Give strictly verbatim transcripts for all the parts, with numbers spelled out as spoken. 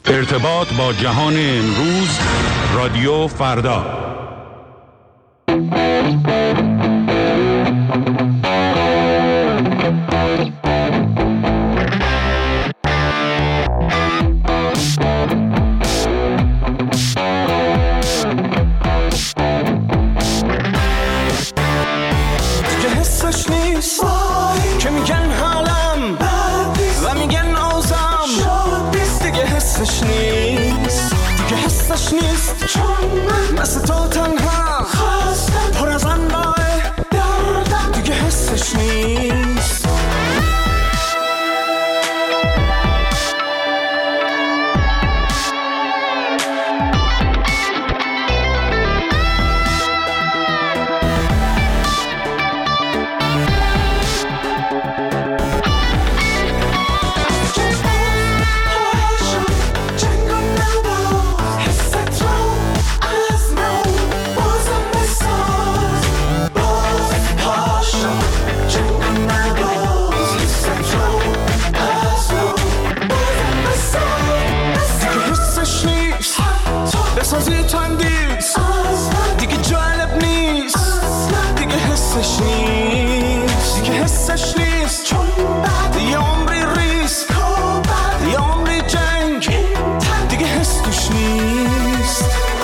ارتباط با جهان امروز، رادیو فردا. مثل تو تنها پر از انواع دیگه حسش نیست. بسازی تندیس دیگه جالب نیست، دیگه حسش نیست، دیگه حسش نیست. چون بعد یه عمری ریسک، یه عمری جنگ، دیگه حس توش نیست.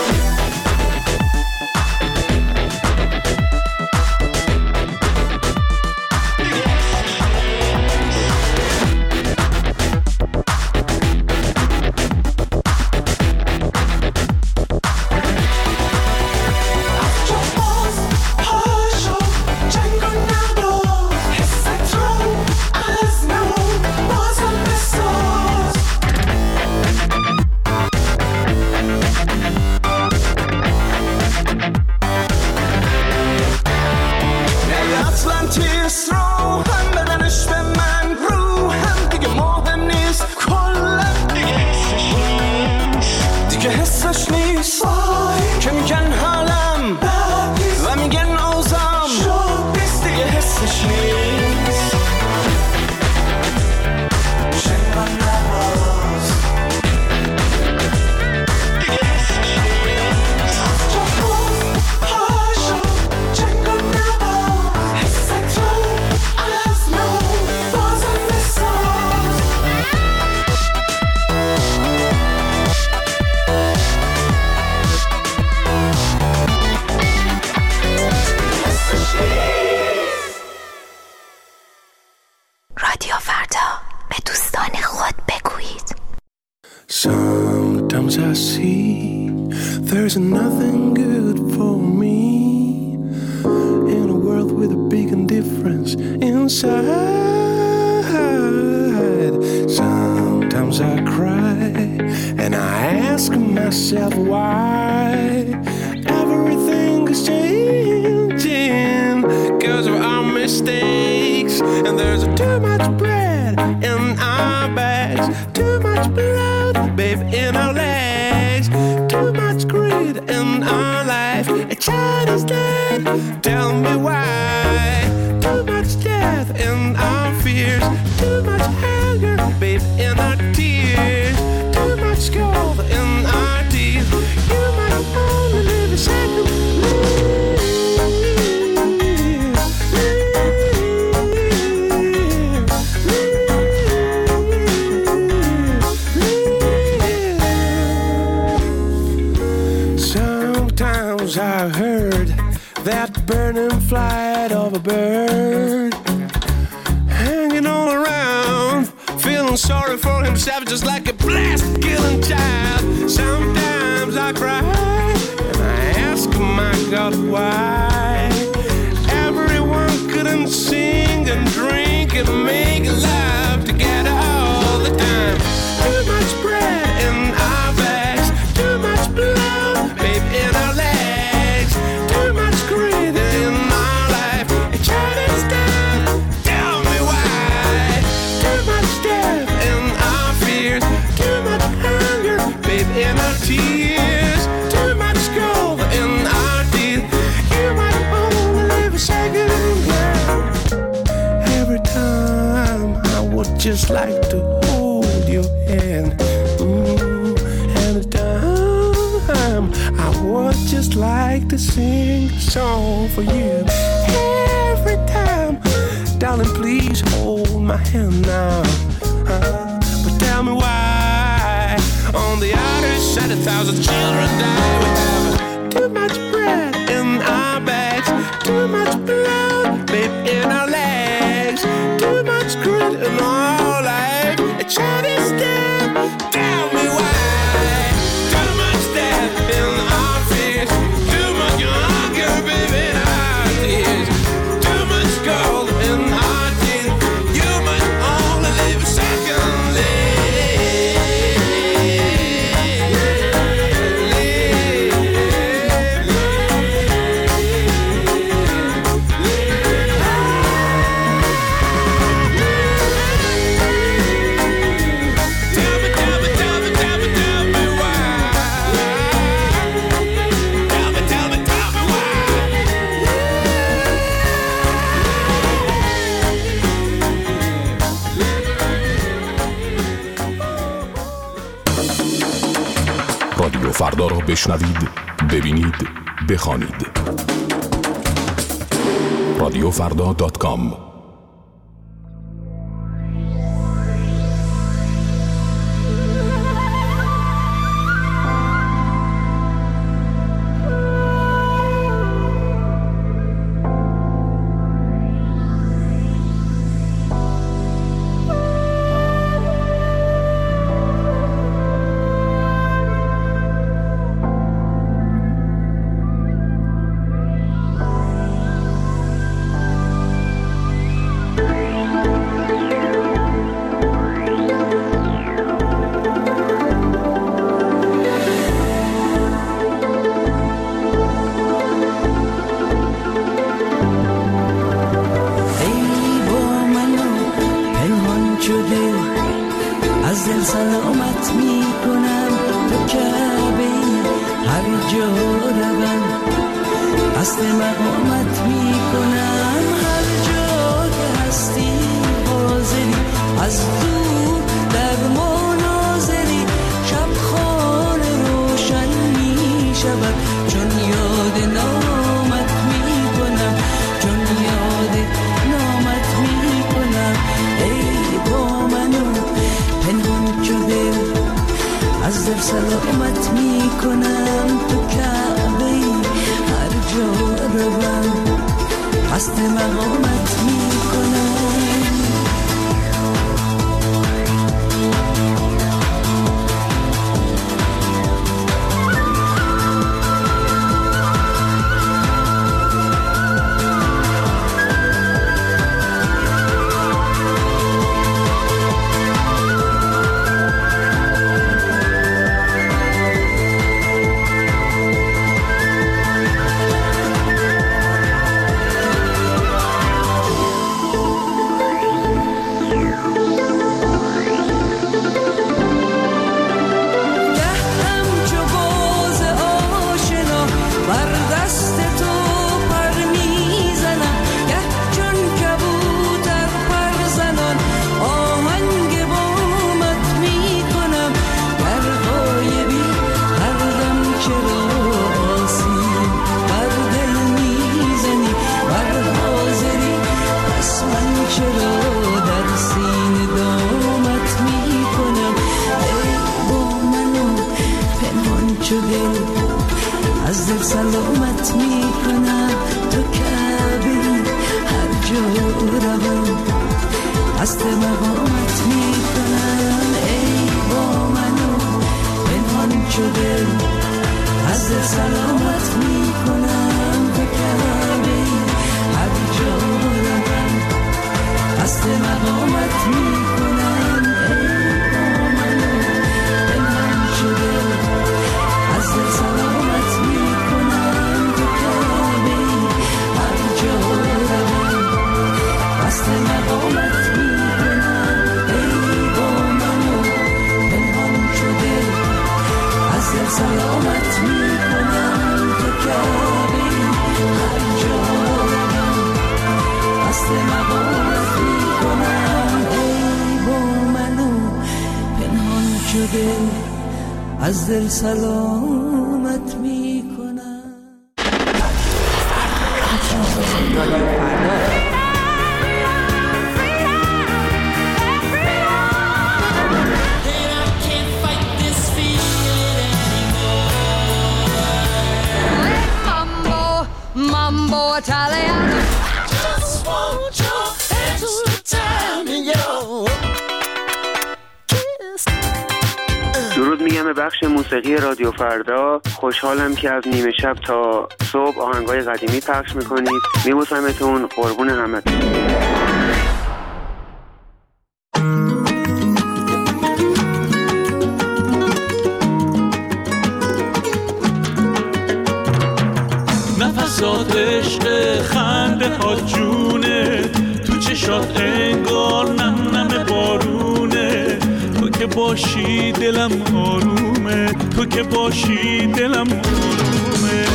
Sometimes I see there's nothing good for me in a world with a big indifference inside. Sometimes I cry and I ask myself why everything is changing because of our mistakes. And there's too much bread in our bags, too much blood, babe, in our legs, too much greed in our life. A child is dead, tell me why. Too much death in our fears, too much anger, babe, in our tears, too much gold in our teeth. You might only live a second. I heard that burning flight of a bird hanging all around, feeling sorry for himself just like a blast killing child. Sometimes I cry and I ask my God why everyone couldn't sing and drink and make love together all the time. Too much bread in our bags, too much blood, babe, in our legs. In our tears, too much gold in our teeth. You might only live a second. Every time I would just like to hold your hand. Mm. just like to sing a song for you every time. Darling, please hold my hand now. Uh, but tell me why on the outer side a thousand children die. We have too much bread in our bags, too much blood, babe, in our legs, too much grit in our life. A Chinese step, tell me why. Too much death in our fears, too much hunger, baby, in our tears, too much gold in our teeth. You must only live a second, live. رادیو فردا را بشنوید، ببینید، بخوانید. رادیو فردا دات کام. سلامت می کنم تو کعبه هر جا روم قصد مقامت می کنم. از دل سلامت می کنم تو کعبه هر جا روم قصد مقامت می کنم. ای با منو پنهان شده از دل سلامت می کنم تو کعبه هر جا روم قصد مقامت می کنم. ای با منو پنهان شده از دل سلامت می کنم تو کعبه هر جا روم قصد مقامت می کنم. ای با منو پنهان شده از دل سلامت می کنم تو کعبه هر جا روم قصد مقامت می کنم. ای با منو پنهان شده از دل سلامت می کنم. رادیو فردا. Mambo Italiano. Just want your extra time in your kiss. درود میگم به بخش موسیقی رادیو فردا. خوشحالم که از نیمه شب تا صبح آهنگای قدیمی پخش میکنید. میبوسمتون، قربون همتون. نفسات عشق خنده ها جونه، تو چشات انگار نم نم بارونه. تو که باشی دلم آرومه، تو که باشی دلم آرومه.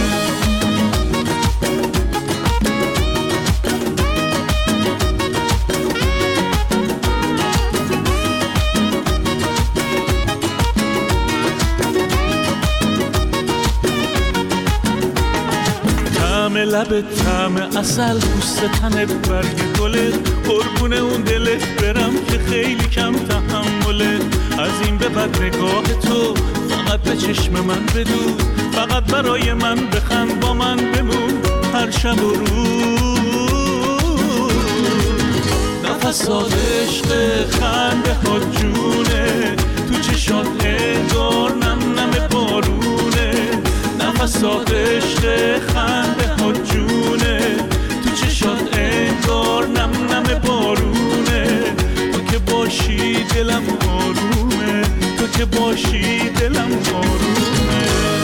لب طعم عسل، پوست تنت برگ گله، قربون اون دلت برم که خیلی کم تحمله. از این به بعد نگاه تو فقط به چشم من بدود، فقط برای من بخند، با من بمون هر شب و روز. نفسات عشق خنده ها جونه، تو چشات انگار نم نم بارونه. نفسات عشق خنده ها جونه، تو چشات انگار نم نم بارونه. تو که باشی دلم آرومه، تو که باشی دلم آرومه.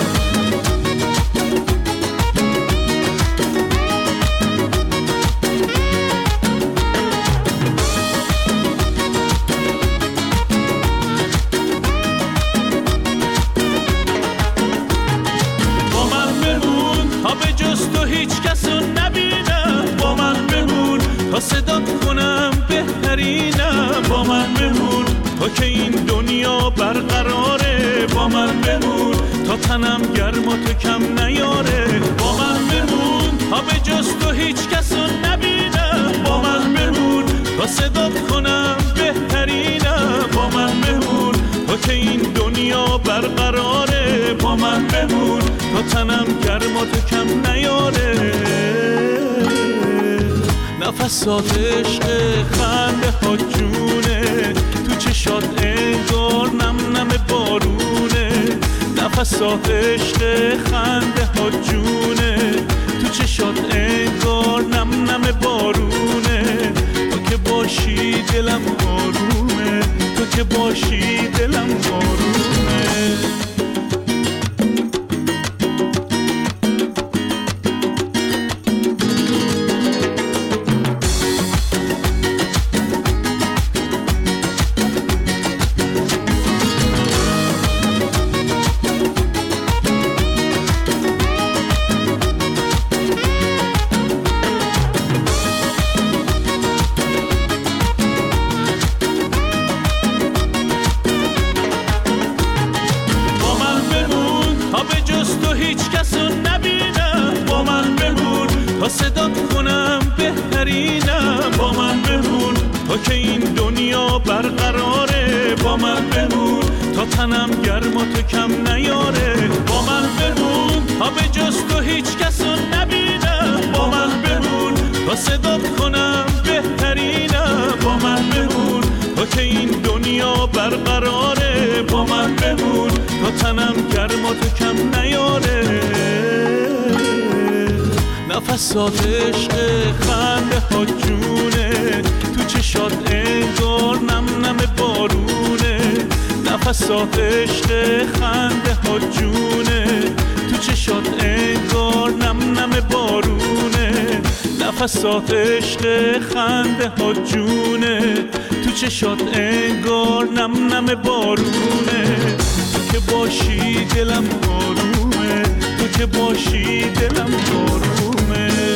تا صدات کنم بهترینم، با من بمون تا که این دنیا برقراره. با من بمون تا تنم گرم و تو کم نیاره. با من بمون تا به جز تو هیچ کسو نبینم. با من بمون تا صدات کنم بهترینم. با من بمون تا که این دنیا برقراره. با من بمون تا تنم گرم و تو کم نیاره. نفسات عشق خنده ها جونه، تو چشات انگار نم نم بارونه. نفسات عشق خنده ها جونه، تو چشات انگار نم نم بارونه. تو که باشی دلم آرومه، تو که باشی دلم آرومه. تنم گرم و تو کم نیاره. با من بمون تا به جز تو هیچ کسو نبینم. با من بمون تا صدات کنم بهترینم. با من بمون تا که این دنیا برقراره. با من بمون تا تنم گرم و تو کم نیاره. نفسات عشق خنده ها جونه، تو چشات انگار نم نم بارونه. نفسات عشق خنده ها جونه، تو چشات انگار نم نم بارونه. نفسات عشق خنده ها جونه، تو چشات انگار نم نم بارونه. تو که باشی دلم آرومه، تو که باشی دلم آرومه.